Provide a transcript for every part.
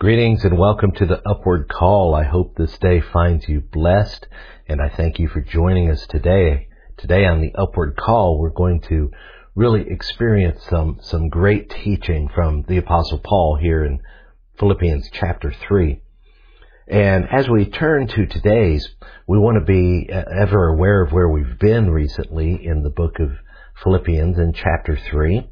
Greetings and welcome to the Upward Call. I hope this day finds you blessed, and I thank you for joining us today. Today on the Upward Call, we're going to really experience some great teaching from the Apostle Paul here in Philippians chapter 3. And as we turn to today's, we want to be ever aware of where we've been recently in the book of Philippians in chapter 3.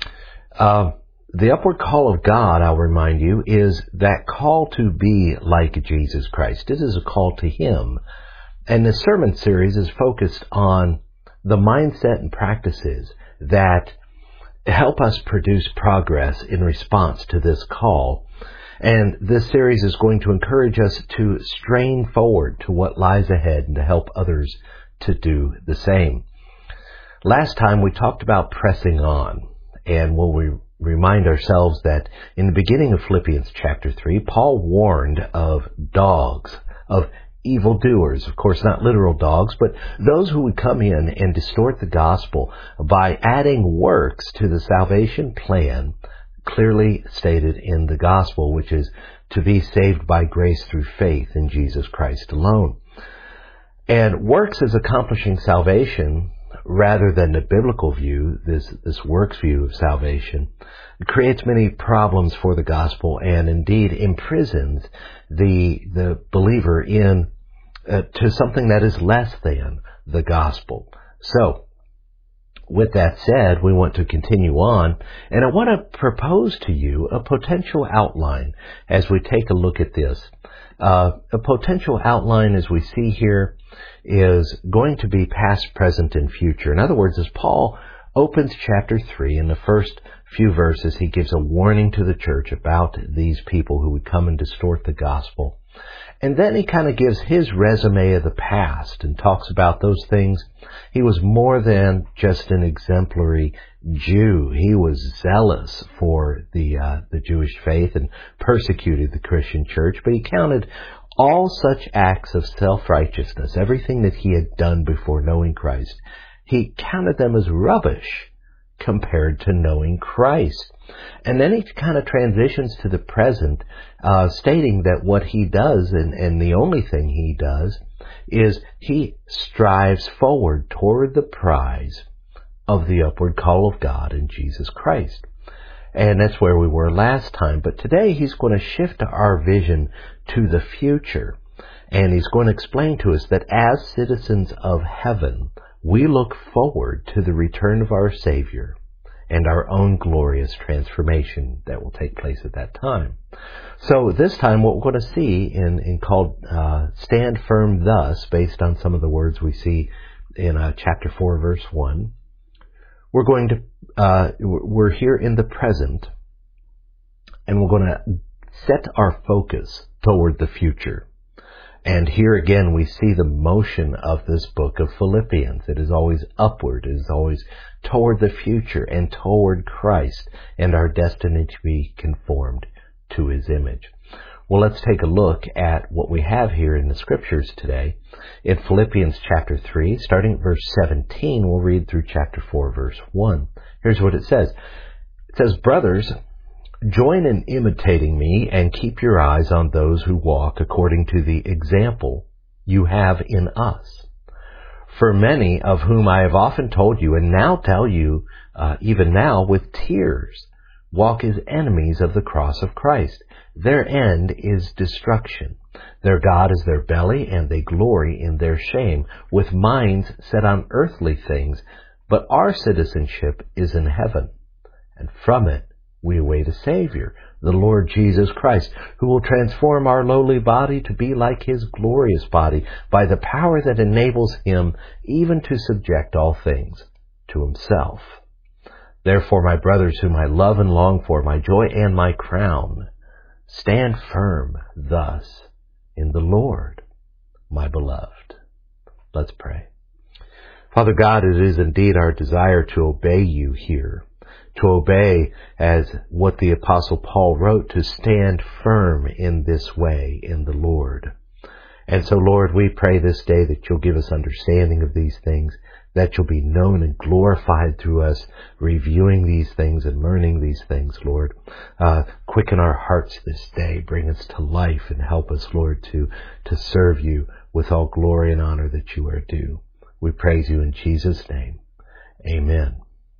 The upward call of God, I'll remind you, is that call to be like Jesus Christ. It is a call to Him. And this sermon series is focused on the mindset and practices that help us produce progress in response to this call. And this series is going to encourage us to strain forward to what lies ahead and to help others to do the same. Last time we talked about pressing on, and we'll remind ourselves that in the beginning of Philippians chapter 3, Paul warned of dogs, of evildoers, of course not literal dogs, but those who would come in and distort the gospel by adding works to the salvation plan clearly stated in the gospel, which is to be saved by grace through faith in Jesus Christ alone. And works as accomplishing salvation rather than the biblical view, this works view of salvation, creates many problems for the gospel and indeed imprisons the believer in to something that is less than the gospel. So, with that said, we want to continue on, and I want to propose to you a potential outline as we take a look at this. A potential outline, as we see here, is going to be past, present, and future. In other words, as Paul opens chapter 3, in the first few verses, he gives a warning to the church about these people who would come and distort the gospel. And then he kind of gives his resume of the past and talks about those things. He was more than just an exemplary Jew. He was zealous for the Jewish faith and persecuted the Christian church, but he counted all such acts of self-righteousness, everything that he had done before knowing Christ, he counted them as rubbish compared to knowing Christ. And then he kind of transitions to the present, stating that what he does, and the only thing he does, is he strives forward toward the prize of the upward call of God in Jesus Christ. And that's where we were last time. But today he's going to shift our vision to the future. And he's going to explain to us that as citizens of heaven, we look forward to the return of our Savior and our own glorious transformation that will take place at that time. So this time what we're going to see in called Stand Firm Thus, based on some of the words we see in chapter 4, verse 1, we're here in the present, and we're going to set our focus toward the future. And here again we see the motion of this book of Philippians. It is always upward. It is always toward the future and toward Christ and our destiny to be conformed to His image. Well, let's take a look at what we have here in the Scriptures today. In Philippians chapter 3, starting at verse 17, we'll read through chapter 4, verse 1. Here's what it says. It says, "Brothers, join in imitating me and keep your eyes on those who walk according to the example you have in us. For many of whom I have often told you and now tell you, even now with tears, walk as enemies of the cross of Christ. Their end is destruction. Their God is their belly, and they glory in their shame, with minds set on earthly things. But our citizenship is in heaven, and from it we await a Savior, the Lord Jesus Christ, who will transform our lowly body to be like His glorious body by the power that enables Him even to subject all things to Himself. Therefore, my brothers, whom I love and long for, my joy and my crown, stand firm thus in the Lord, my beloved." Let's pray. Father God, it is indeed our desire to obey You here, to obey as what the Apostle Paul wrote, to stand firm in this way in the Lord. And so, Lord, we pray this day that You'll give us understanding of these things, that you'll be known and glorified through us reviewing these things and learning these things, Lord. Quicken our hearts this day. Bring us to life and help us, Lord, to serve you with all glory and honor that you are due. We praise you in Jesus' name. Amen.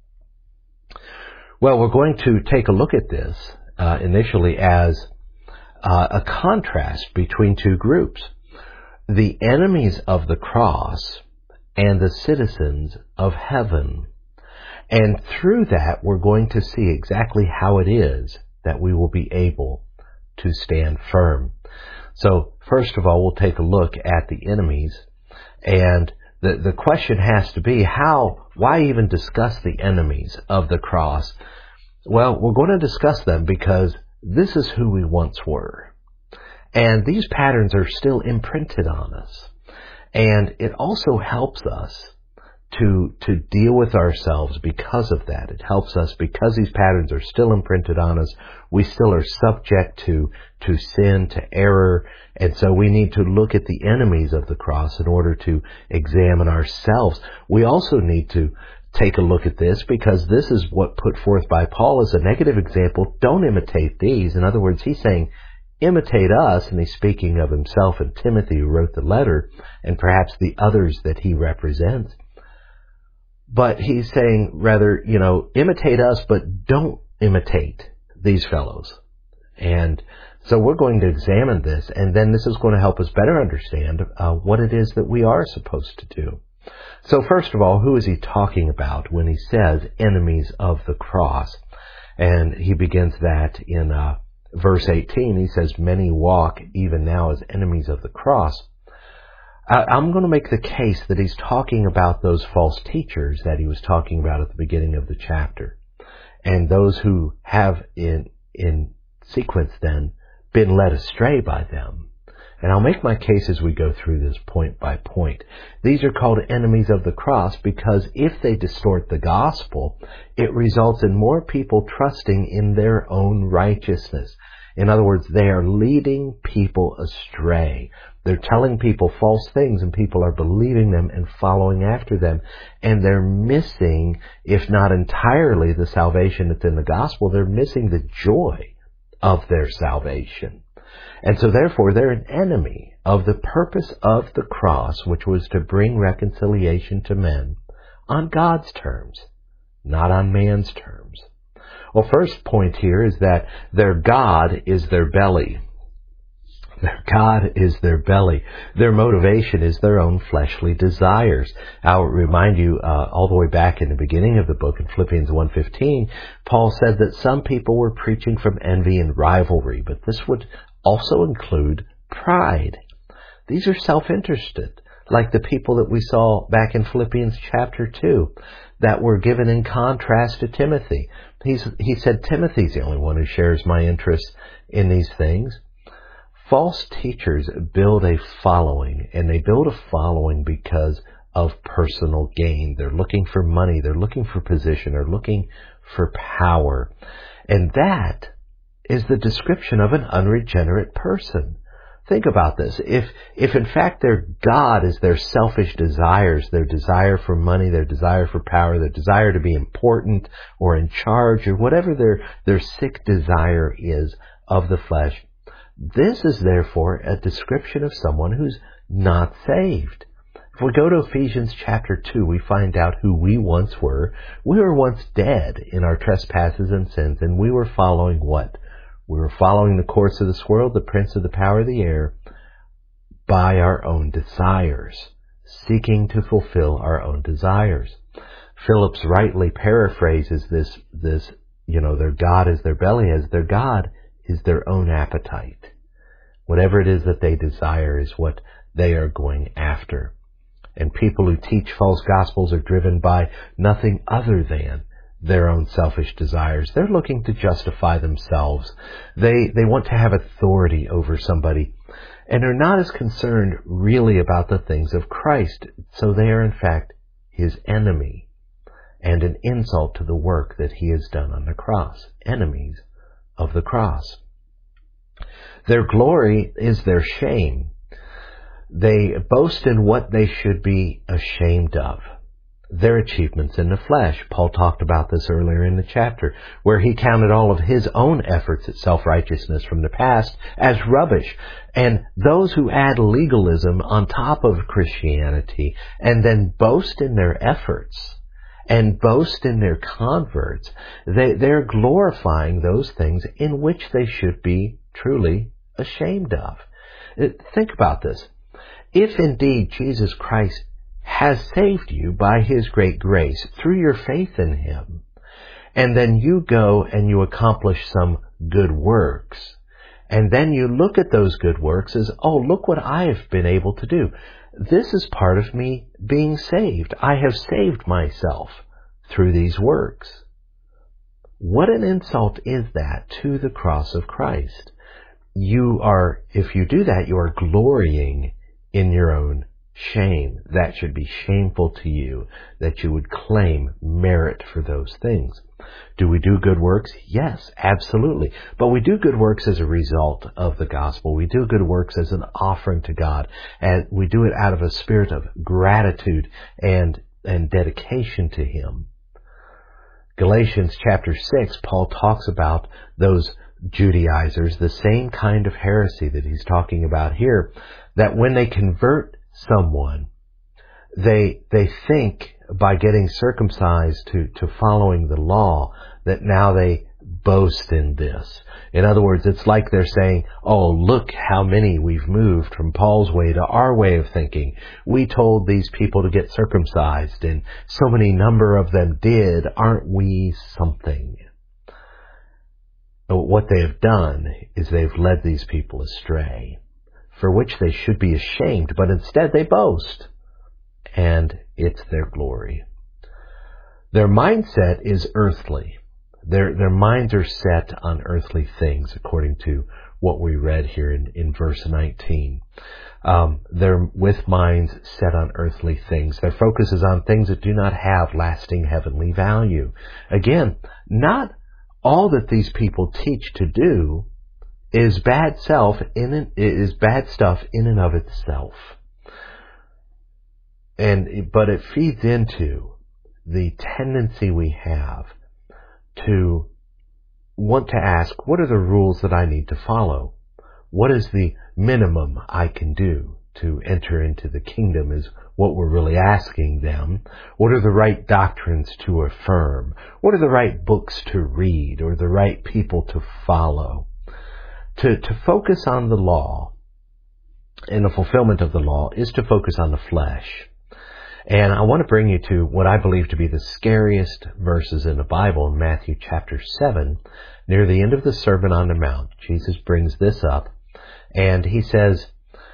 Well, we're going to take a look at this initially as a contrast between two groups. The enemies of the cross and the citizens of heaven. And through that, we're going to see exactly how it is that we will be able to stand firm. So, first of all, we'll take a look at the enemies. And the question has to be, why even discuss the enemies of the cross? Well, we're going to discuss them because this is who we once were. And these patterns are still imprinted on us. And it also helps us to deal with ourselves because of that. It helps us because these patterns are still imprinted on us. We still are subject to sin, to error. And so we need to look at the enemies of the cross in order to examine ourselves. We also need to take a look at this because this is what put forth by Paul as a negative example. Don't imitate these. In other words, he's saying, imitate us, and he's speaking of himself and Timothy, who wrote the letter, and perhaps the others that he represents. But he's saying, rather, imitate us, but don't imitate these fellows. And so we're going to examine this, and then this is going to help us better understand what it is that we are supposed to do. So first of all, who is he talking about when he says enemies of the cross? And he begins that in verse 18. He says, many walk even now as enemies of the cross. I'm going to make the case that he's talking about those false teachers that he was talking about at the beginning of the chapter. And those who have in sequence then been led astray by them. And I'll make my case as we go through this point by point. These are called enemies of the cross because if they distort the gospel, it results in more people trusting in their own righteousness. In other words, they are leading people astray. They're telling people false things and people are believing them and following after them. And they're missing, if not entirely the salvation that's in the gospel, they're missing the joy of their salvation. And so therefore they're an enemy of the purpose of the cross, which was to bring reconciliation to men on God's terms, not on man's terms. Well, first point here is that their God is their belly. Their God is their belly. Their motivation is their own fleshly desires. I'll remind you, all the way back in the beginning of the book in Philippians 1:15, Paul said that some people were preaching from envy and rivalry, but this would also include pride. These are self-interested, like the people that we saw back in Philippians chapter 2, that were given in contrast to Timothy. He said, Timothy's the only one who shares my interest in these things. False teachers build a following, and they build a following because of personal gain. They're looking for money, they're looking for position, they're looking for power. And that is the description of an unregenerate person. Think about this. If in fact their God is their selfish desires, their desire for money, their desire for power, their desire to be important or in charge, or whatever their sick desire is of the flesh, this is therefore a description of someone who's not saved. If we go to Ephesians chapter 2, we find out who we once were. We were once dead in our trespasses and sins, and we were following what? We were following the course of this world, the prince of the power of the air, by our own desires, seeking to fulfill our own desires. Phillips rightly paraphrases this, their God is their belly, as their God is their own appetite. Whatever it is that they desire is what they are going after. And people who teach false gospels are driven by nothing other than their own selfish desires. They're looking to justify themselves. They want to have authority over somebody. And are not as concerned really about the things of Christ. So they are in fact his enemy and an insult to the work that he has done on the cross. Enemies of the cross. Their glory is their shame. They boast in what they should be ashamed of. their achievements in the flesh. Paul talked about this earlier in the chapter, where he counted all of his own efforts at self-righteousness from the past as rubbish. And those who add legalism on top of Christianity and then boast in their efforts and boast in their converts, they're glorifying those things in which they should be truly ashamed of. Think about this. If indeed Jesus Christ has saved you by His great grace through your faith in Him, and then you go and you accomplish some good works, and then you look at those good works as, oh, look what I have been able to do. This is part of me being saved. I have saved myself through these works. What an insult is that to the cross of Christ? If you do that, you are glorying in your own shame. That should be shameful to you, that you would claim merit for those things. Do we do good works? Yes, absolutely. But we do good works as a result of the gospel. We do good works as an offering to God, and we do it out of a spirit of gratitude and dedication to Him. Galatians chapter 6, Paul talks about those Judaizers, the same kind of heresy that he's talking about here, that when they convert someone, they think by getting circumcised to following the law that now they boast in this. In other words, it's like they're saying, oh, look how many we've moved from Paul's way to our way of thinking. We told these people to get circumcised, and so many number of them did. Aren't we something? But what they have done is they've led these people astray, for which they should be ashamed, but instead they boast, and it's their glory. Their mindset is earthly. Their minds are set on earthly things, according to what we read here in verse 19. They're with minds set on earthly things. Their focus is on things that do not have lasting heavenly value. Again, not all that these people teach to do is bad stuff in and of itself. But it feeds into the tendency we have to want to ask, what are the rules that I need to follow? What is the minimum I can do to enter into the kingdom is what we're really asking them. What are the right doctrines to affirm? What are the right books to read or the right people to follow? To focus on the law and the fulfillment of the law is to focus on the flesh. And I want to bring you to what I believe to be the scariest verses in the Bible in Matthew chapter 7. Near the end of the Sermon on the Mount, Jesus brings this up, and He says,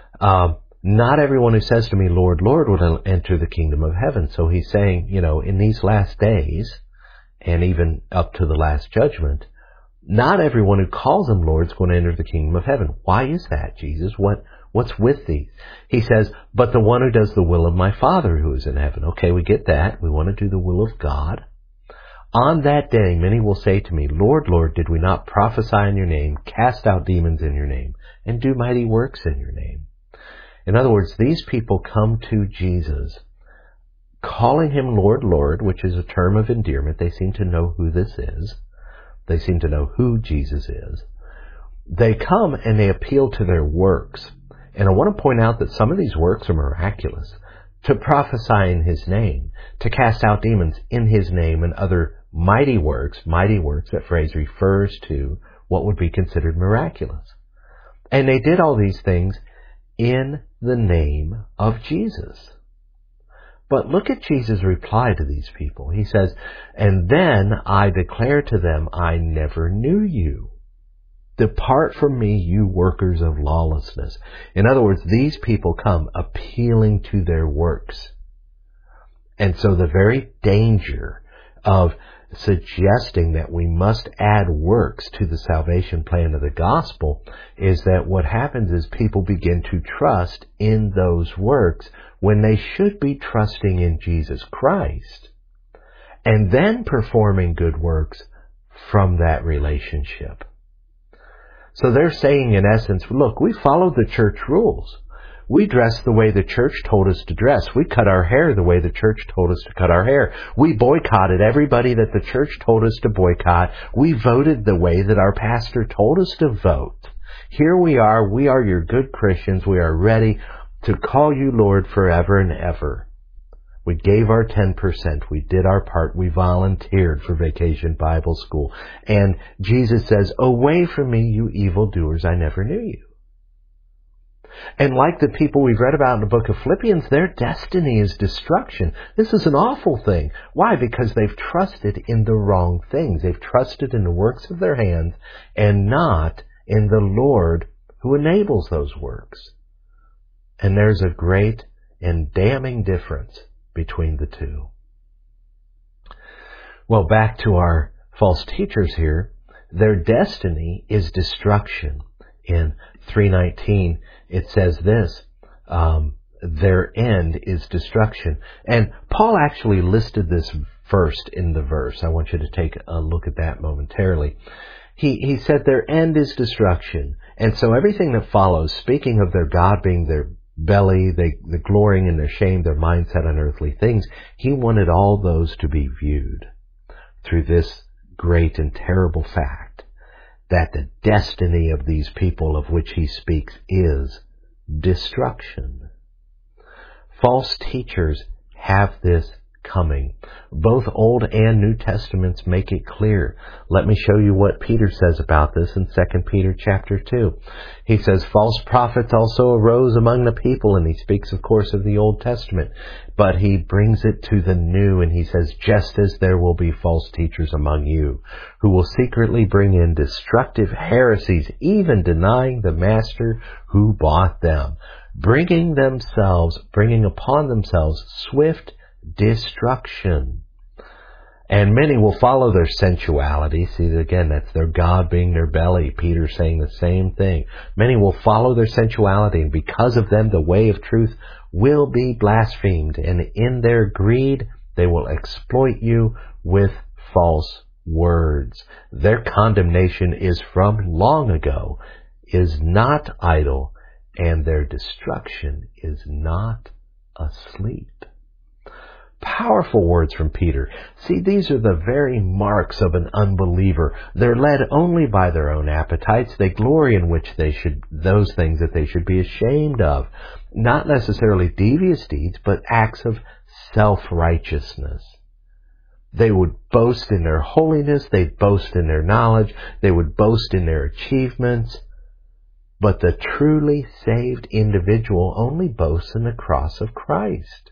not everyone who says to me, Lord, Lord, will enter the kingdom of heaven. So He's saying, in these last days, and even up to the last judgment, not everyone who calls Him Lord is going to enter the kingdom of heaven. Why is that, Jesus? What's with these? He says, but the one who does the will of my Father who is in heaven. Okay, we get that. We want to do the will of God. On that day, many will say to me, Lord, Lord, did we not prophesy in your name, cast out demons in your name, and do mighty works in your name? In other words, these people come to Jesus, calling Him Lord, Lord, which is a term of endearment. They seem to know who this is. They seem to know who Jesus is. They come and they appeal to their works. And I want to point out that some of these works are miraculous. To prophesy in His name, to cast out demons in His name, and other mighty works, that phrase refers to what would be considered miraculous. And they did all these things in the name of Jesus. But look at Jesus' reply to these people. He says, and then I declare to them, I never knew you. Depart from me, you workers of lawlessness. In other words, these people come appealing to their works. And so the very danger of suggesting that we must add works to the salvation plan of the gospel is that what happens is people begin to trust in those works when they should be trusting in Jesus Christ and then performing good works from that relationship. So they're saying, in essence, look, we followed the church rules. We dress the way the church told us to dress. We cut our hair the way the church told us to cut our hair. We boycotted everybody that the church told us to boycott. We voted the way that our pastor told us to vote. Here we are your good Christians. We are ready to call you Lord forever and ever. We gave our 10%. We did our part. We volunteered for Vacation Bible School. And Jesus says, away from me, you evildoers, I never knew you. And like the people we've read about in the book of Philippians, their destiny is destruction. This is an awful thing. Why? Because they've trusted in the wrong things. They've trusted in the works of their hands and not in the Lord who enables those works. And there's a great and damning difference between the two. Well, back to our false teachers here. Their destiny is destruction. In 3:19, it says this, their end is destruction. And Paul actually listed this first in the verse. I want you to take a look at that momentarily. He said their end is destruction. And so everything that follows, speaking of their God being their belly, the glorying in their shame, their mindset on earthly things, he wanted all those to be viewed through this great and terrible fact that the destiny of these people of which he speaks is destruction. False teachers have this coming. Both Old and New Testaments make it clear. Let me show you what Peter says about this in 2 Peter chapter 2. He says, false prophets also arose among the people, and he speaks, of course, of the Old Testament, but he brings it to the New, and he says, just as there will be false teachers among you, who will secretly bring in destructive heresies, even denying the master who bought them, bringing upon themselves swift destruction. And many will follow their sensuality. See, again, that's their God being their belly. Peter's saying the same thing. Many will follow their sensuality, and because of them, the way of truth will be blasphemed. And in their greed, they will exploit you with false words. Their condemnation is from long ago, is not idle, and their destruction is not asleep. Powerful words from Peter. See, these are the very marks of an unbeliever. They're led only by their own appetites. They glory in those things that they should be ashamed of. Not necessarily devious deeds, but acts of self-righteousness. They would boast in their holiness. They'd boast in their knowledge. They would boast in their achievements. But the truly saved individual only boasts in the cross of Christ.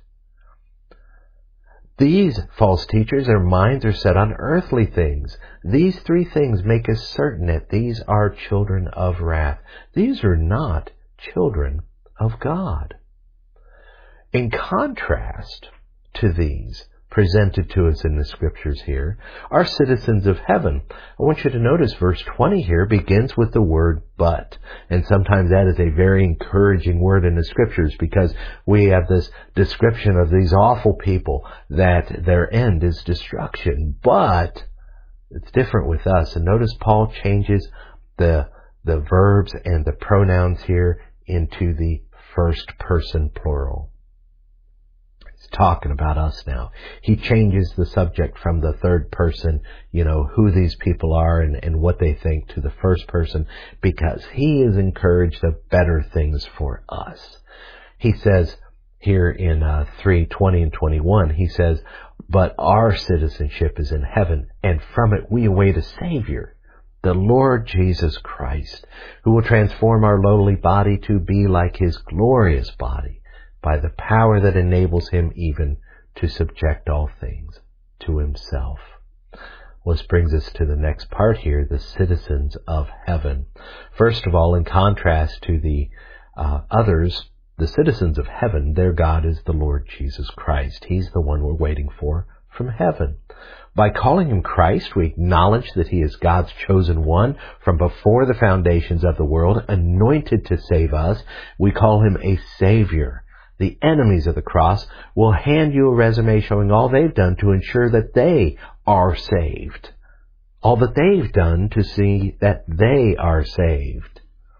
These false teachers, their minds are set on earthly things. These three things make us certain that these are children of wrath. These are not children of God. In contrast to these presented to us in the scriptures here are citizens of heaven. I want you to notice verse 20 here begins with the word but. And sometimes that is a very encouraging word in the scriptures, because we have this description of these awful people that their end is destruction. But it's different with us. And notice Paul changes the verbs and the pronouns here into the first person plural. Talking about us now. He changes the subject from the third person, who these people are and what they think, to the first person, because he is encouraged of better things for us. He says here in 3:20 and 21, he says, but our citizenship is in heaven, and from it we await a Savior, the Lord Jesus Christ, who will transform our lowly body to be like his glorious body, by the power that enables him even to subject all things to himself. Well, this brings us to the next part here, the citizens of heaven. First of all, in contrast to the others, the citizens of heaven, their God is the Lord Jesus Christ. He's the one we're waiting for from heaven. By calling him Christ, we acknowledge that he is God's chosen one from before the foundations of the world, anointed to save us. We call him a Savior. The enemies of the cross will hand you a resume showing all they've done to ensure that they are saved. All that they've done to see that they are saved.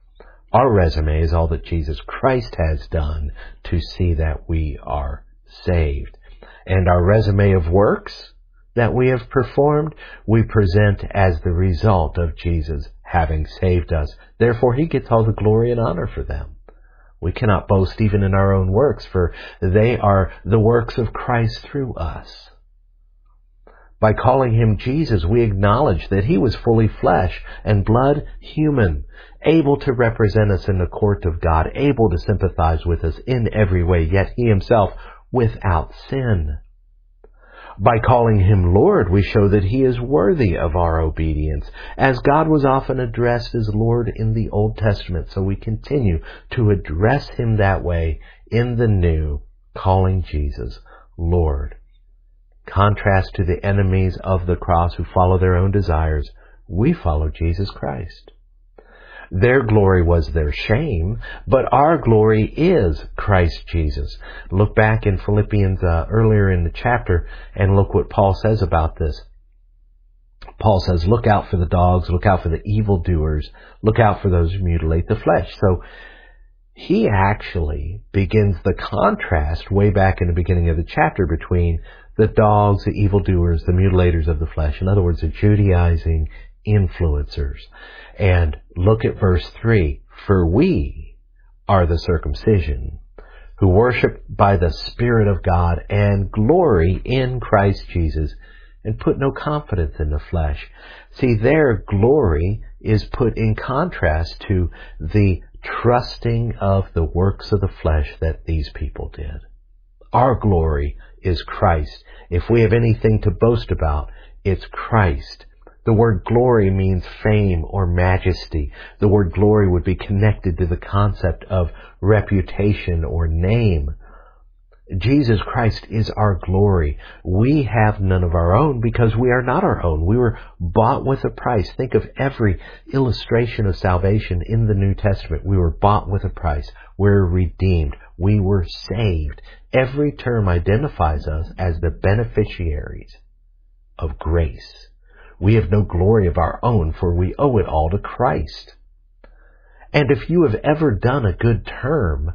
Our resume is all that Jesus Christ has done to see that we are saved. And our resume of works that we have performed, we present as the result of Jesus having saved us. Therefore, He gets all the glory and honor for them. We cannot boast even in our own works, for they are the works of Christ through us. By calling Him Jesus, we acknowledge that He was fully flesh and blood, human, able to represent us in the court of God, able to sympathize with us in every way, yet He Himself without sin. By calling Him Lord, we show that He is worthy of our obedience, as God was often addressed as Lord in the Old Testament, so we continue to address Him that way in the New, calling Jesus Lord. Contrast to the enemies of the cross who follow their own desires, we follow Jesus Christ. Their glory was their shame, but our glory is Christ Jesus. Look back in Philippians earlier in the chapter and look what Paul says about this. Paul says, look out for the dogs, look out for the evildoers, look out for those who mutilate the flesh. So he actually begins the contrast way back in the beginning of the chapter between the dogs, the evildoers, the mutilators of the flesh. In other words, the Judaizing influencers. And look at verse 3. For we are the circumcision, who worship by the Spirit of God and glory in Christ Jesus, and put no confidence in the flesh. See, their glory is put in contrast to the trusting of the works of the flesh that these people did. Our glory is Christ. If we have anything to boast about, it's Christ. The word glory means fame or majesty. The word glory would be connected to the concept of reputation or name. Jesus Christ is our glory. We have none of our own because we are not our own. We were bought with a price. Think of every illustration of salvation in the New Testament. We were bought with a price. We're redeemed. We were saved. Every term identifies us as the beneficiaries of grace. We have no glory of our own, for we owe it all to Christ. And if you have ever done a good turn,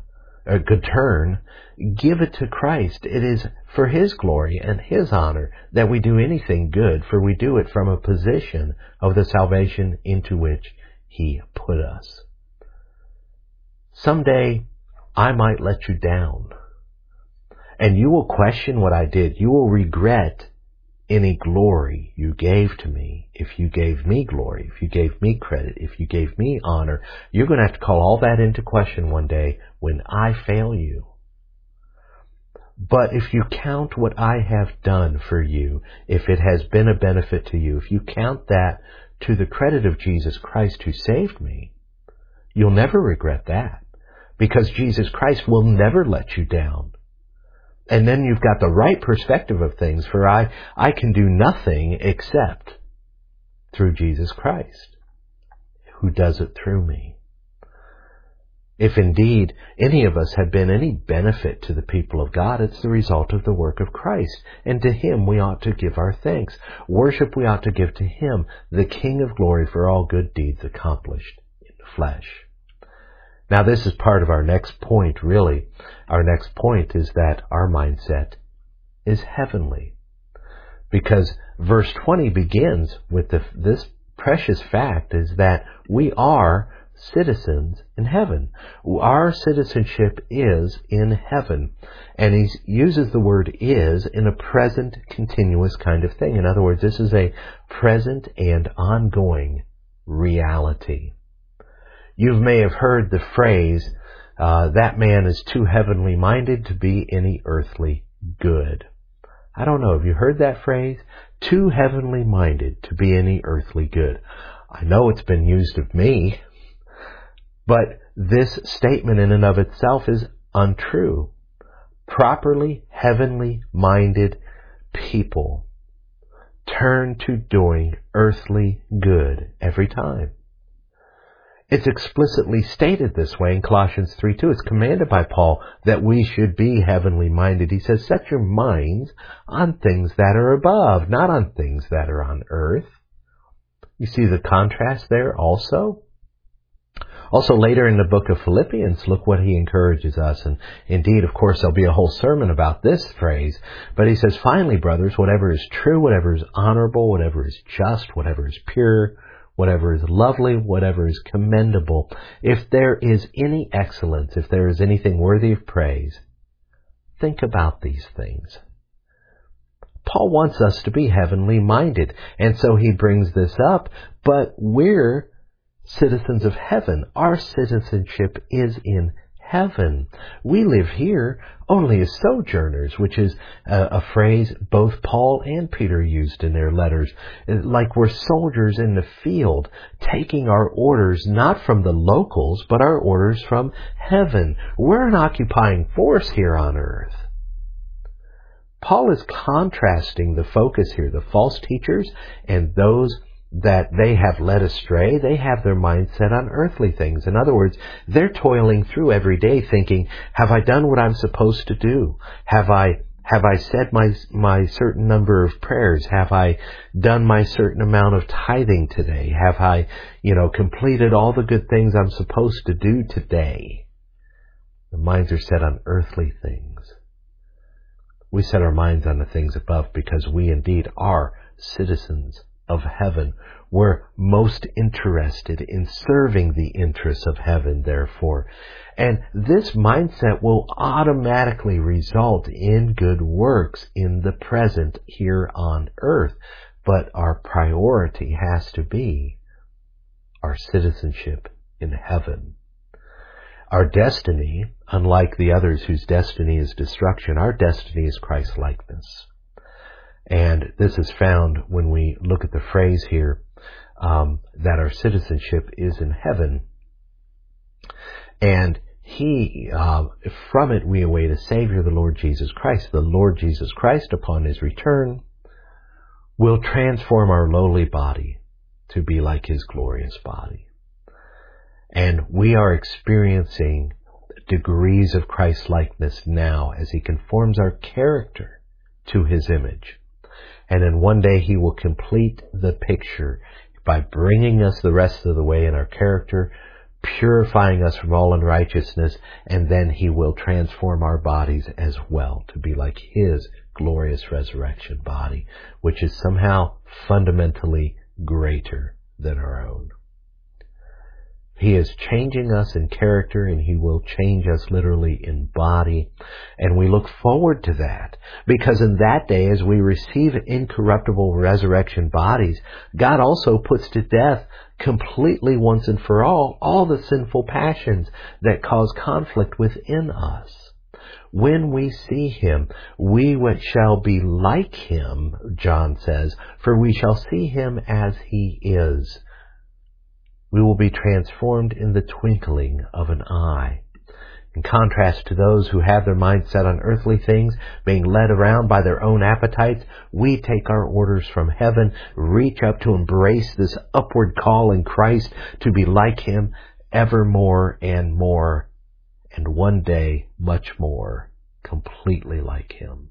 give it to Christ. It is for His glory and His honor that we do anything good, for we do it from a position of the salvation into which He put us. Someday, I might let you down, and you will question what I did. You will regret any glory you gave to me. If you gave me glory, if you gave me credit, if you gave me honor, you're going to have to call all that into question one day when I fail you. But if you count what I have done for you, if it has been a benefit to you, if you count that to the credit of Jesus Christ who saved me, you'll never regret that, because Jesus Christ will never let you down. And then you've got the right perspective of things, for I can do nothing except through Jesus Christ, who does it through me. If indeed any of us have been any benefit to the people of God, it's the result of the work of Christ. And to Him we ought to give our thanks. Worship we ought to give to Him, the King of glory, for all good deeds accomplished in the flesh. Now this is part of our next point, really. Our next point is that our mindset is heavenly. Because verse 20 begins with this precious fact is that we are citizens in heaven. Our citizenship is in heaven. And he uses the word is in a present continuous kind of thing. In other words, this is a present and ongoing reality. You may have heard the phrase, that man is too heavenly minded to be any earthly good. I don't know, have you heard that phrase? Too heavenly minded to be any earthly good. I know it's been used of me, but this statement in and of itself is untrue. Properly heavenly minded people turn to doing earthly good every time. It's explicitly stated this way in Colossians 3:2. It's commanded by Paul that we should be heavenly minded. He says, set your minds on things that are above, not on things that are on earth. You see the contrast there also? Also later in the book of Philippians, look what he encourages us. And indeed, of course, there'll be a whole sermon about this phrase. But he says, finally, brothers, whatever is true, whatever is honorable, whatever is just, whatever is pure, whatever is lovely, whatever is commendable, if there is any excellence, if there is anything worthy of praise, think about these things. Paul wants us to be heavenly minded, and so he brings this up, but we're citizens of heaven. Our citizenship is in heaven. We live here only as sojourners, which is a phrase both Paul and Peter used in their letters. Like we're soldiers in the field, taking our orders not from the locals, but our orders from heaven. We're an occupying force here on earth. Paul is contrasting the focus here, the false teachers and those that they have led astray. They have their mind set on earthly things. In other words, they're toiling through every day thinking, have I done what I'm supposed to do? Have I said my certain number of prayers? Have I done my certain amount of tithing today? Have I, completed all the good things I'm supposed to do today? The minds are set on earthly things. We set our minds on the things above because we indeed are citizens of heaven. We're most interested in serving the interests of heaven, therefore. And this mindset will automatically result in good works in the present here on earth. But our priority has to be our citizenship in heaven. Our destiny, unlike the others whose destiny is destruction, our destiny is Christ-likeness. And this is found when we look at the phrase here, that our citizenship is in heaven. And from it we await a Savior, the Lord Jesus Christ. The Lord Jesus Christ, upon his return, will transform our lowly body to be like his glorious body. And we are experiencing degrees of Christ-likeness now as he conforms our character to his image. And then one day he will complete the picture by bringing us the rest of the way in our character, purifying us from all unrighteousness, and then he will transform our bodies as well to be like his glorious resurrection body, which is somehow fundamentally greater than our own. He is changing us in character, and he will change us literally in body. And we look forward to that, because in that day, as we receive incorruptible resurrection bodies, God also puts to death completely once and for all the sinful passions that cause conflict within us. When we see him, we shall be like him, John says, for we shall see him as he is. We will be transformed in the twinkling of an eye. In contrast to those who have their minds set on earthly things, being led around by their own appetites, we take our orders from heaven, reach up to embrace this upward call in Christ to be like him ever more, and one day much more, completely like him.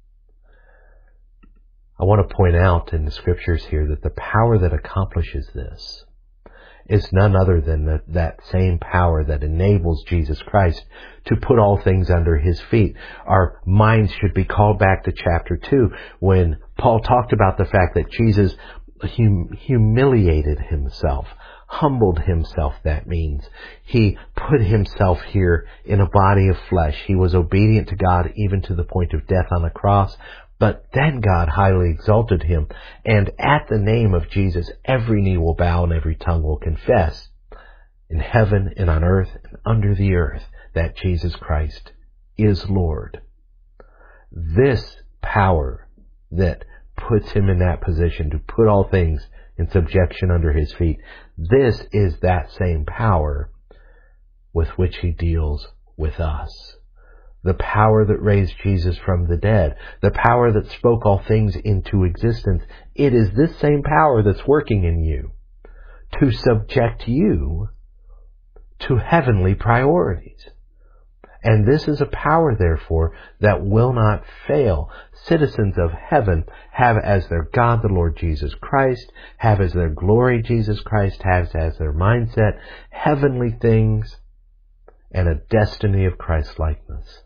I want to point out in the scriptures here that the power that accomplishes this is none other than that same power that enables Jesus Christ to put all things under his feet. Our minds should be called back to chapter 2 when Paul talked about the fact that Jesus humiliated himself, humbled himself, that means. He put himself here in a body of flesh. He was obedient to God even to the point of death on the cross. But then God highly exalted him, and at the name of Jesus, every knee will bow and every tongue will confess, in heaven and on earth and under the earth, that Jesus Christ is Lord. This power that puts him in that position to put all things in subjection under his feet, this is that same power with which he deals with us. The power that raised Jesus from the dead, the power that spoke all things into existence, it is this same power that's working in you to subject you to heavenly priorities. And this is a power, therefore, that will not fail. Citizens of heaven have as their God the Lord Jesus Christ, have as their glory Jesus Christ, has as their mindset heavenly things and a destiny of Christ-likeness.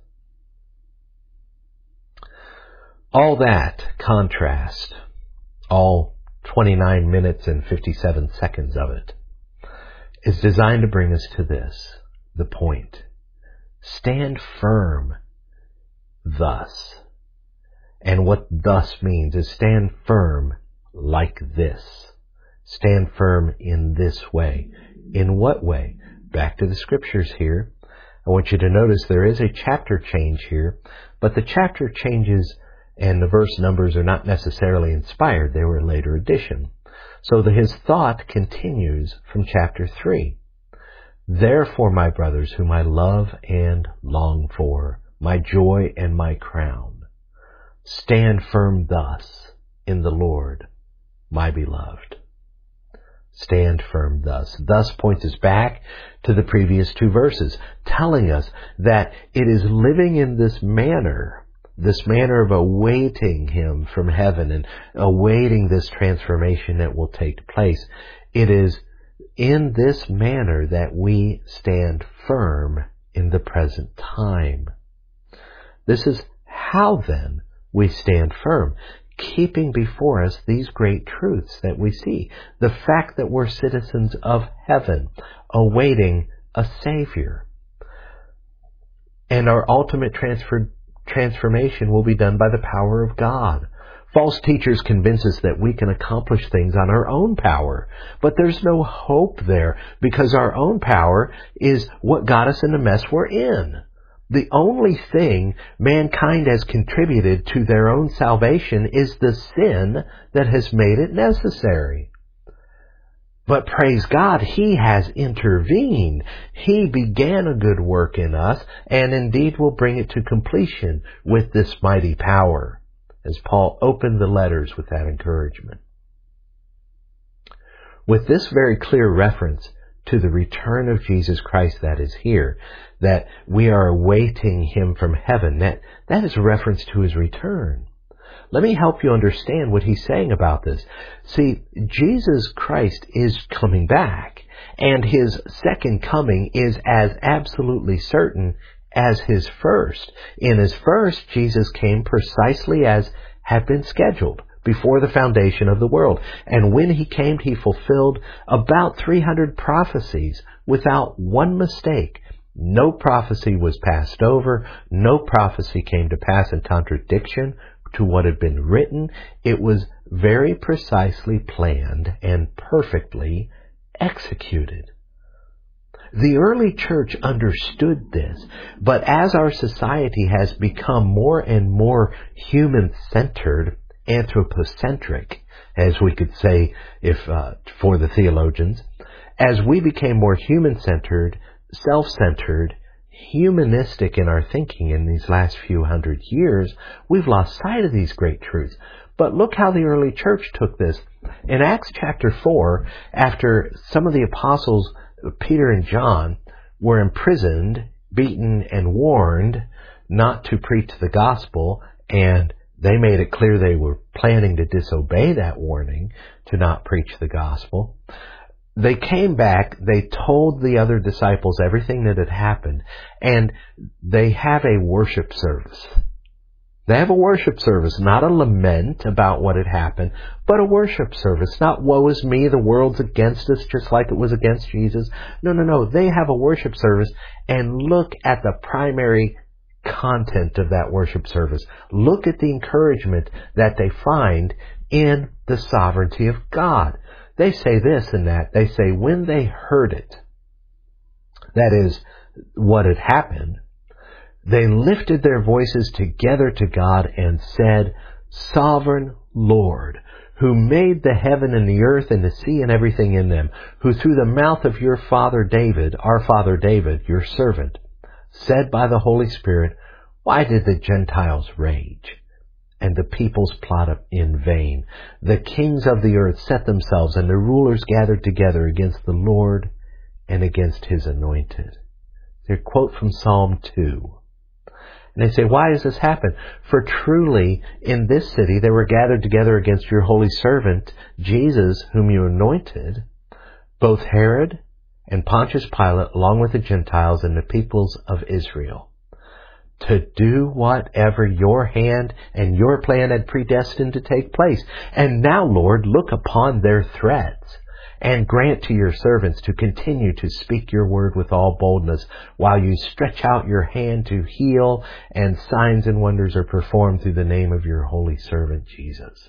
All that contrast, all 29 minutes and 57 seconds of it, is designed to bring us to this, the point. Stand firm thus. And what thus means is stand firm like this. Stand firm in this way. In what way? Back to the scriptures here. I want you to notice there is a chapter change here, but the chapter changes and the verse numbers are not necessarily inspired. They were a later addition. So his thought continues from chapter 3. Therefore, my brothers, whom I love and long for, my joy and my crown, stand firm thus in the Lord, my beloved. Stand firm thus. Thus points us back to the previous 2 verses, telling us that it is living in this manner of awaiting Him from heaven and awaiting this transformation that will take place. It is in this manner that we stand firm in the present time. This is how then we stand firm, keeping before us these great truths that we see. The fact that we're citizens of heaven, awaiting a Savior. And our ultimate transformation will be done by the power of God. False teachers convince us that we can accomplish things on our own power. But there's no hope there, because our own power is what got us in the mess we're in. The only thing mankind has contributed to their own salvation is the sin that has made it necessary. But praise God, He has intervened. He began a good work in us, and indeed will bring it to completion with this mighty power, as Paul opened the letters with that encouragement. With this very clear reference to the return of Jesus Christ that is here, that we are awaiting Him from heaven, that is a reference to His return. Let me help you understand what he's saying about this. See, Jesus Christ is coming back, and His second coming is as absolutely certain as His first. In His first, Jesus came precisely as had been scheduled before the foundation of the world. And when He came, He fulfilled about 300 prophecies without one mistake. No prophecy was passed over. No prophecy came to pass in contradiction to what had been written. It was very precisely planned and perfectly executed. The early church understood this, but as our society has become more and more human-centered, anthropocentric, as we could say if for the theologians, as we became more human-centered, self-centered, humanistic in our thinking in these last few hundred years, we've lost sight of these great truths. But look how the early church took this. In Acts chapter 4, after some of the apostles, Peter and John, were imprisoned, beaten, and warned not to preach the gospel, and they made it clear they were planning to disobey that warning to not preach the gospel. They came back, they told the other disciples everything that had happened, and they have a worship service. They have a worship service, not a lament about what had happened, but a worship service. Not, woe is me, the world's against us, just like it was against Jesus. No. They have a worship service, and look at the primary content of that worship service. Look at the encouragement that they find in the sovereignty of God. They say this and that. They say when they heard it, that is, what had happened, they lifted their voices together to God and said, Sovereign Lord, who made the heaven and the earth and the sea and everything in them, who through the mouth of your father David, our father David, your servant, said by the Holy Spirit, why did the Gentiles rage and the peoples plot up in vain? The kings of the earth set themselves, and the rulers gathered together against the Lord and against His anointed. They quote from Psalm 2. And they say, why does this happen? For truly, in this city they were gathered together against your holy servant, Jesus, whom you anointed, both Herod and Pontius Pilate, along with the Gentiles and the peoples of Israel, to do whatever your hand and your plan had predestined to take place. And now, Lord, look upon their threats and grant to your servants to continue to speak your word with all boldness, while you stretch out your hand to heal, and signs and wonders are performed through the name of your holy servant Jesus.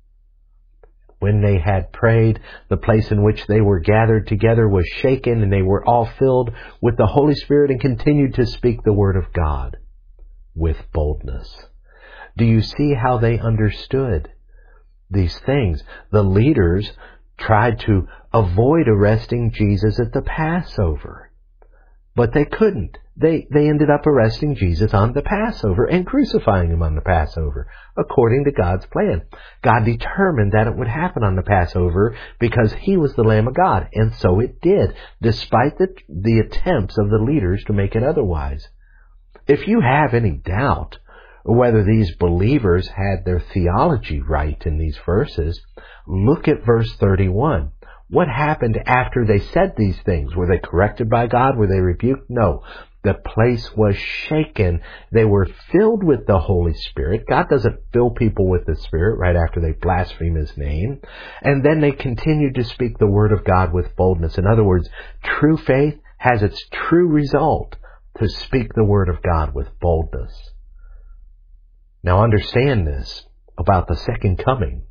When they had prayed, the place in which they were gathered together was shaken, and they were all filled with the Holy Spirit and continued to speak the word of God with boldness. Do you see how they understood these things? The leaders tried to avoid arresting Jesus at the Passover, but they couldn't. They ended up arresting Jesus on the Passover and crucifying him on the Passover, according to God's plan. God determined that it would happen on the Passover because he was the Lamb of God, and so it did, despite the attempts of the leaders to make it otherwise. If you have any doubt whether these believers had their theology right in these verses, look at verse 31. What happened after they said these things? Were they corrected by God? Were they rebuked? No. The place was shaken. They were filled with the Holy Spirit. God doesn't fill people with the Spirit right after they blaspheme his name. And then they continued to speak the word of God with boldness. In other words, true faith has its true result to speak the word of God with boldness. Now understand this about the second coming.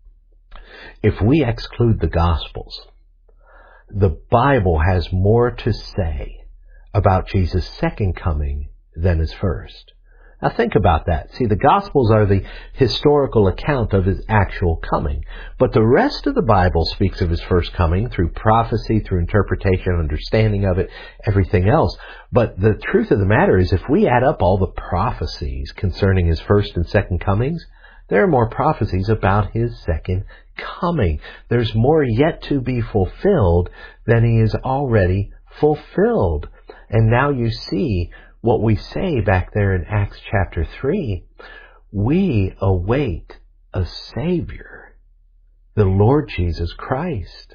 If we exclude the Gospels, the Bible has more to say about Jesus' second coming than his first. Now think about that. See, the Gospels are the historical account of his actual coming. But the rest of the Bible speaks of his first coming through prophecy, through interpretation, understanding of it, everything else. But the truth of the matter is, if we add up all the prophecies concerning his first and second comings, there are more prophecies about his second coming. There's more yet to be fulfilled than he is already fulfilled. And now you see what we say back there in Acts chapter 3. We await a Savior, the Lord Jesus Christ.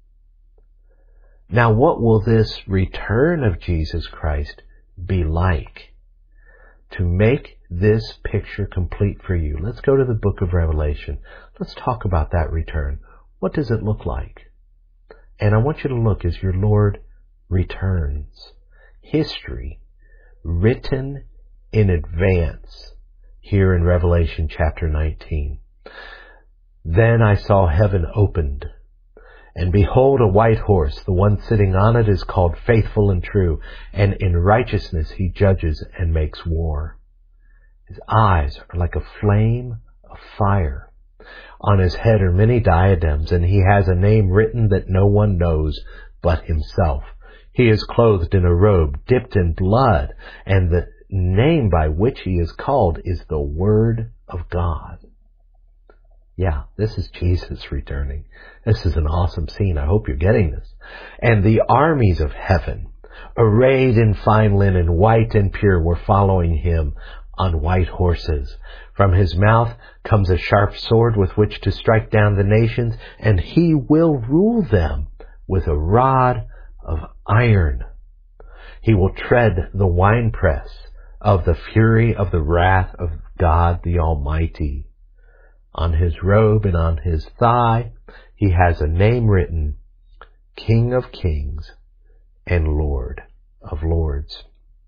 Now, what will this return of Jesus Christ be like? To make this picture complete for you, let's go to the book of Revelation. Let's talk about that return. What does it look like? And I want you to look as your Lord returns. History written in advance here in Revelation chapter 19. Then I saw heaven opened, and behold, a white horse. The one sitting on it is called Faithful and True, and in righteousness he judges and makes war. His eyes are like a flame of fire. On his head are many diadems, and he has a name written that no one knows but himself. He is clothed in a robe dipped in blood, and the name by which he is called is the Word of God. Yeah, this is Jesus returning. This is an awesome scene. I hope you're getting this. And the armies of heaven, arrayed in fine linen, white and pure, were following him on white horses. From his mouth comes a sharp sword with which to strike down the nations, and he will rule them with a rod of iron. He will tread the winepress of the fury of the wrath of God the Almighty. On his robe and on his thigh he has a name written, King of Kings and Lord of Lords.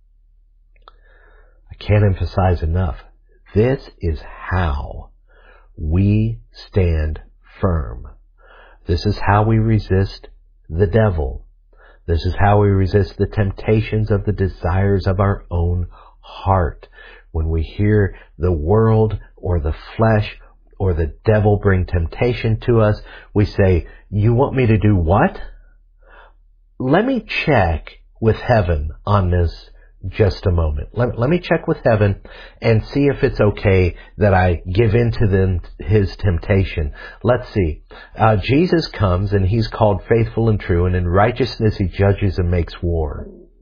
I can't emphasize enough. This is how we stand firm. This is how we resist the devil. This is how we resist the temptations of the desires of our own heart. When we hear the world or the flesh or the devil bring temptation to us, we say, you want me to do what? Let me check with heaven on this just a moment. Let me check with heaven and see if it's okay that I give in to his temptation. Let's see. Jesus comes and he's called Faithful and True, and in righteousness he judges and makes war.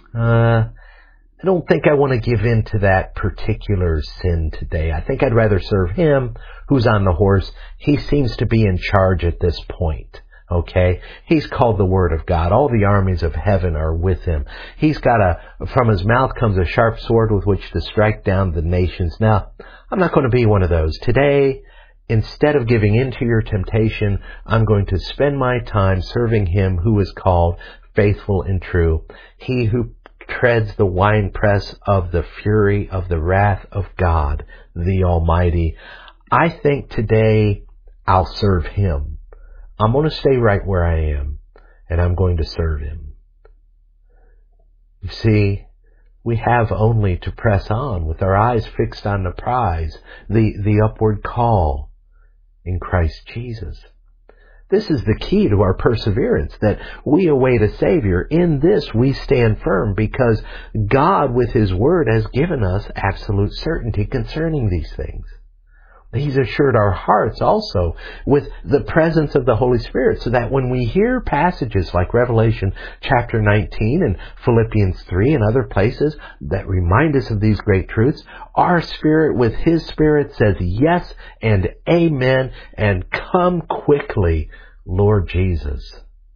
I don't think I want to give in to that particular sin today. I think I'd rather serve him who's on the horse. He seems to be in charge at this point. Okay? He's called the Word of God. All the armies of heaven are with him. He's got from his mouth comes a sharp sword with which to strike down the nations. Now, I'm not going to be one of those. Today, instead of giving in to your temptation, I'm going to spend my time serving him who is called faithful and true. He who treads the winepress of the fury of the wrath of God, the Almighty. I think today I'll serve him. I'm going to stay right where I am, and I'm going to serve him. You see, we have only to press on with our eyes fixed on the prize, the upward call in Christ Jesus. This is the key to our perseverance, that we await a Savior. In this we stand firm because God with His Word has given us absolute certainty concerning these things. He's assured our hearts also with the presence of the Holy Spirit, so that when we hear passages like Revelation chapter 19 and Philippians 3 and other places that remind us of these great truths, our spirit with His Spirit says yes and amen and come quickly, Lord Jesus.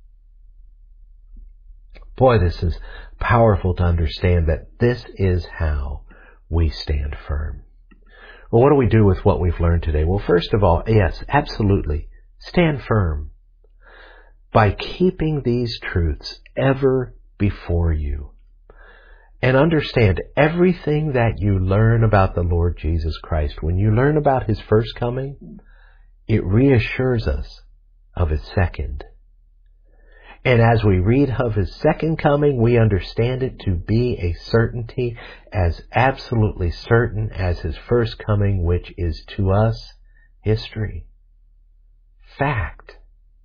Boy, this is powerful to understand that this is how we stand firm. Well, what do we do with what we've learned today? Well, first of all, yes, absolutely, stand firm by keeping these truths ever before you. And understand everything that you learn about the Lord Jesus Christ. When you learn about His first coming, it reassures us of His second. And as we read of His second coming, we understand it to be a certainty as absolutely certain as His first coming, which is to us history. Fact.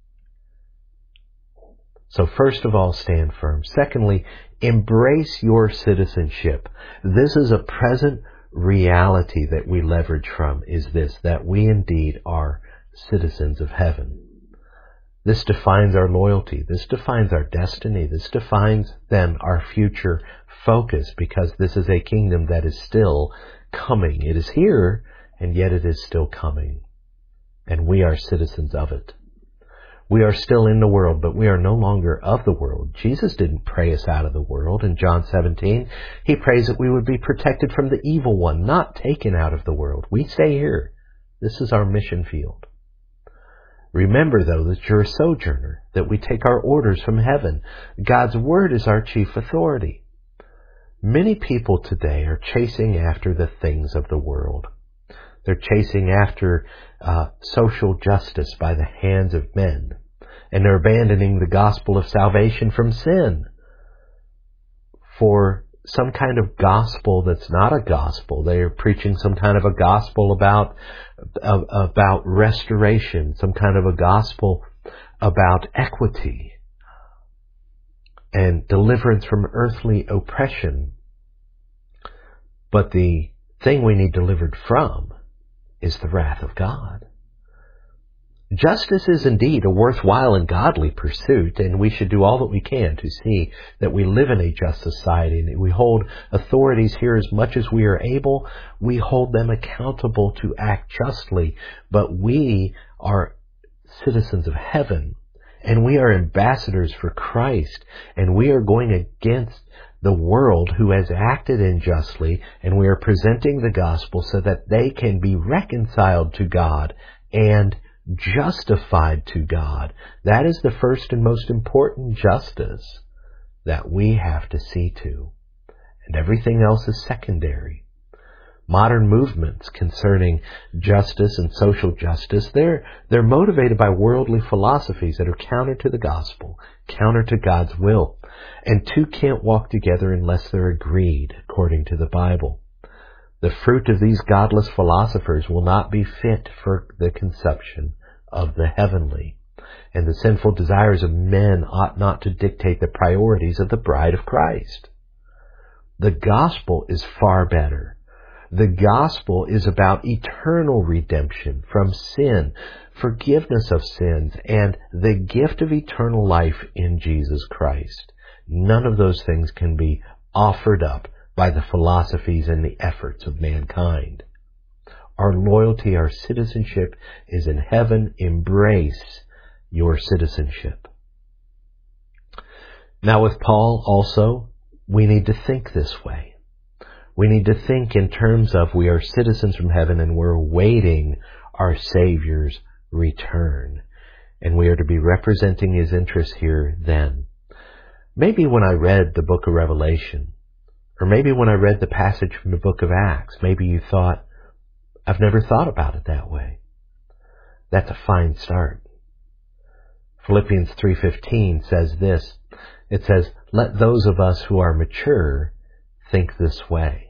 So first of all, stand firm. Secondly, embrace your citizenship. This is a present reality that we leverage from, is this, that we indeed are citizens of heaven. This defines our loyalty. This defines our destiny. This defines then our future focus, because this is a kingdom that is still coming. It is here, and yet it is still coming. And we are citizens of it. We are still in the world, but we are no longer of the world. Jesus didn't pray us out of the world. In John 17, He prays that we would be protected from the evil one, not taken out of the world. We stay here. This is our mission field. Remember, though, that you're a sojourner, that we take our orders from heaven. God's Word is our chief authority. Many people today are chasing after the things of the world. They're chasing after social justice by the hands of men. And they're abandoning the gospel of salvation from sin for some kind of gospel that's not a gospel. They are preaching some kind of a gospel about restoration, some kind of a gospel about equity and deliverance from earthly oppression. But the thing we need delivered from is the wrath of God. Justice is indeed a worthwhile and godly pursuit, and we should do all that we can to see that we live in a just society, and we hold authorities here as much as we are able. We hold them accountable to act justly, but we are citizens of heaven, and we are ambassadors for Christ, and we are going against the world who has acted unjustly, and we are presenting the gospel so that they can be reconciled to God and justified to God. That is the first and most important justice that we have to see to. And everything else is secondary. Modern movements concerning justice and social justice, they're motivated by worldly philosophies that are counter to the gospel, counter to God's will. And two can't walk together unless they're agreed, according to the Bible. The fruit of these godless philosophers will not be fit for the conception of the heavenly. And the sinful desires of men ought not to dictate the priorities of the bride of Christ. The gospel is far better. The gospel is about eternal redemption from sin, forgiveness of sins, and the gift of eternal life in Jesus Christ. None of those things can be offered up by the philosophies and the efforts of mankind. Our loyalty, our citizenship is in heaven. Embrace your citizenship. Now with Paul also, we need to think this way. We need to think in terms of we are citizens from heaven and we're awaiting our Savior's return. And we are to be representing His interests here then. Maybe when I read the book of Revelation, or maybe when I read the passage from the book of Acts, maybe you thought, I've never thought about it that way. That's a fine start. Philippians 3:15 says this. It says, let those of us who are mature think this way.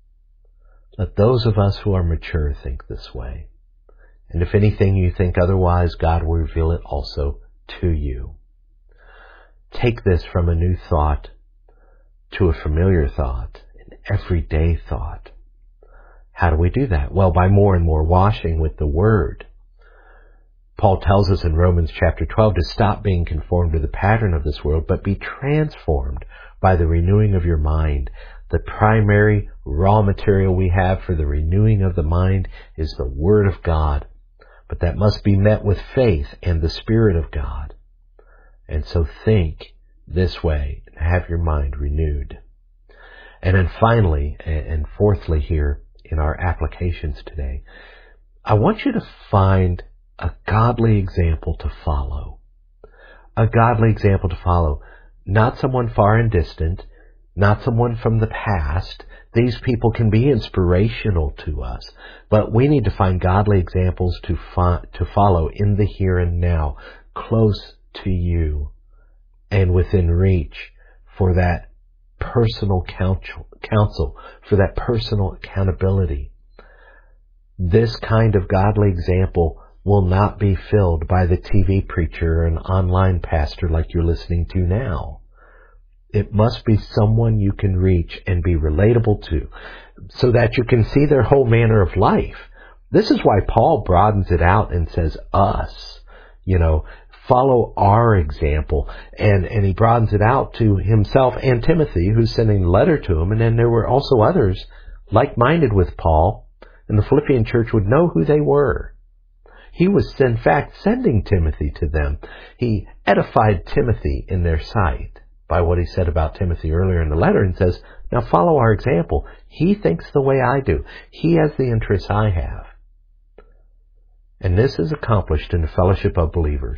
Let those of us who are mature think this way. And if anything you think otherwise, God will reveal it also to you. Take this from a new thought to a familiar thought, an everyday thought. How do we do that? Well, by more and more washing with the Word. Paul tells us in Romans chapter 12 to stop being conformed to the pattern of this world, but be transformed by the renewing of your mind. The primary raw material we have for the renewing of the mind is the Word of God. But that must be met with faith and the Spirit of God. And so think this way and have your mind renewed. And then finally, and fourthly here in our applications today, I want you to find a godly example to follow. A godly example to follow. Not someone far and distant, not someone from the past. These people can be inspirational to us, but we need to find godly examples to follow in the here and now, close to you and within reach for that personal counsel, for that personal accountability. This kind of godly example will not be filled by the TV preacher or an online pastor like you're listening to now. It must be someone you can reach and be relatable to so that you can see their whole manner of life. This is why Paul broadens it out and says us, follow our example. And he broadens it out to himself and Timothy, who's sending a letter to him. And then there were also others like-minded with Paul, and the Philippian church would know who they were. He was, in fact, sending Timothy to them. He edified Timothy in their sight by what he said about Timothy earlier in the letter and says, now follow our example. He thinks the way I do. He has the interests I have. And this is accomplished in the fellowship of believers.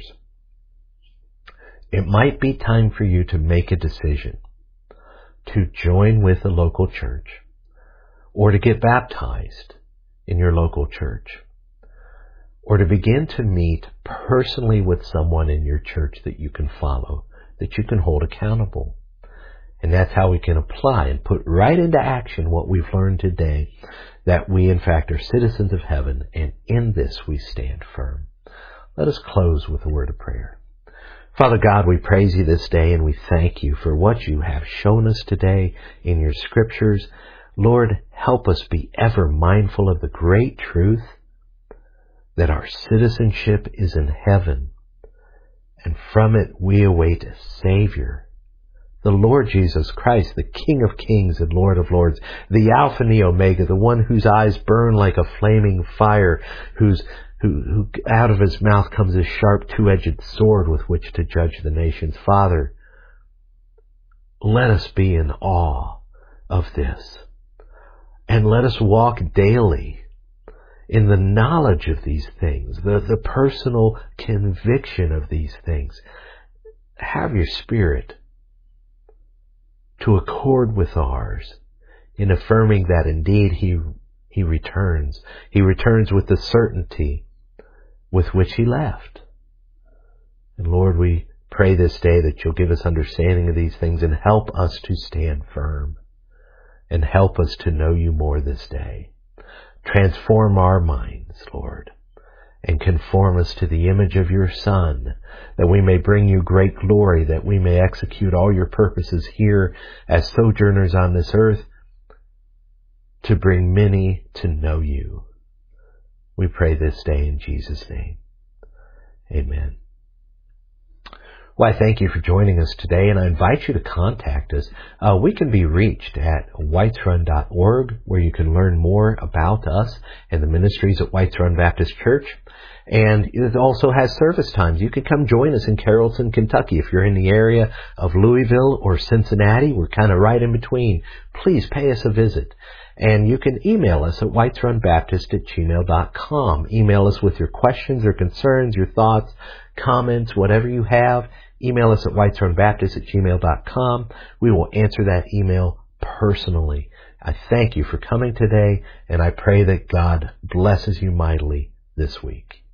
It might be time for you to make a decision to join with a local church or to get baptized in your local church, or to begin to meet personally with someone in your church that you can follow, that you can hold accountable. And that's how we can apply and put right into action what we've learned today, that we in fact are citizens of heaven, and in this we stand firm. Let us close with a word of prayer. Father God, we praise you this day and we thank you for what you have shown us today in your scriptures. Lord, help us be ever mindful of the great truth that our citizenship is in heaven, and from it we await a Savior, the Lord Jesus Christ, the King of kings and Lord of lords, the Alpha and the Omega, the one whose eyes burn like a flaming fire, who out of his mouth comes a sharp two-edged sword with which to judge the nations. Father, let us be in awe of this, and let us walk daily in the knowledge of these things, the personal conviction of these things. Have your Spirit to accord with ours in affirming that indeed He returns. He returns with the certainty with which He left. And Lord, we pray this day that you'll give us understanding of these things and help us to stand firm and help us to know you more this day. Transform our minds, Lord, and conform us to the image of your Son, that we may bring you great glory, that we may execute all your purposes here as sojourners on this earth, to bring many to know you. We pray this day in Jesus' name. Amen. Well, I thank you for joining us today, and I invite you to contact us. We can be reached at whitesrun.org, where you can learn more about us and the ministries at Whites Run Baptist Church. And it also has service times. You can come join us in Carrollton, Kentucky. If you're in the area of Louisville or Cincinnati, we're kind of right in between. Please pay us a visit. And you can email us at whitesrunbaptist@gmail.com. Email us with your questions or concerns, your thoughts, comments, whatever you have. Email us at whitesrunbaptist@gmail.com. We will answer that email personally. I thank you for coming today, and I pray that God blesses you mightily this week.